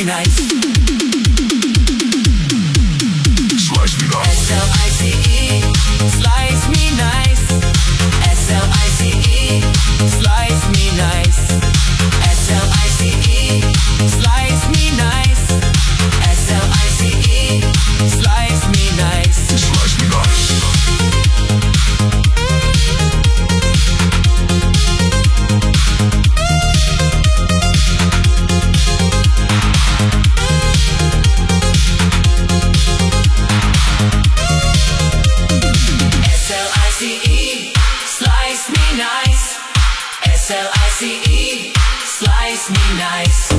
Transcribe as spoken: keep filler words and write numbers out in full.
me nice. Slice me nice. S L I C E, slice me nice. S L I C E, slice me nice. S L I C E, slice me nice. S L I C E, slice me nice. Slice me nice. S L I C E, slice me nice.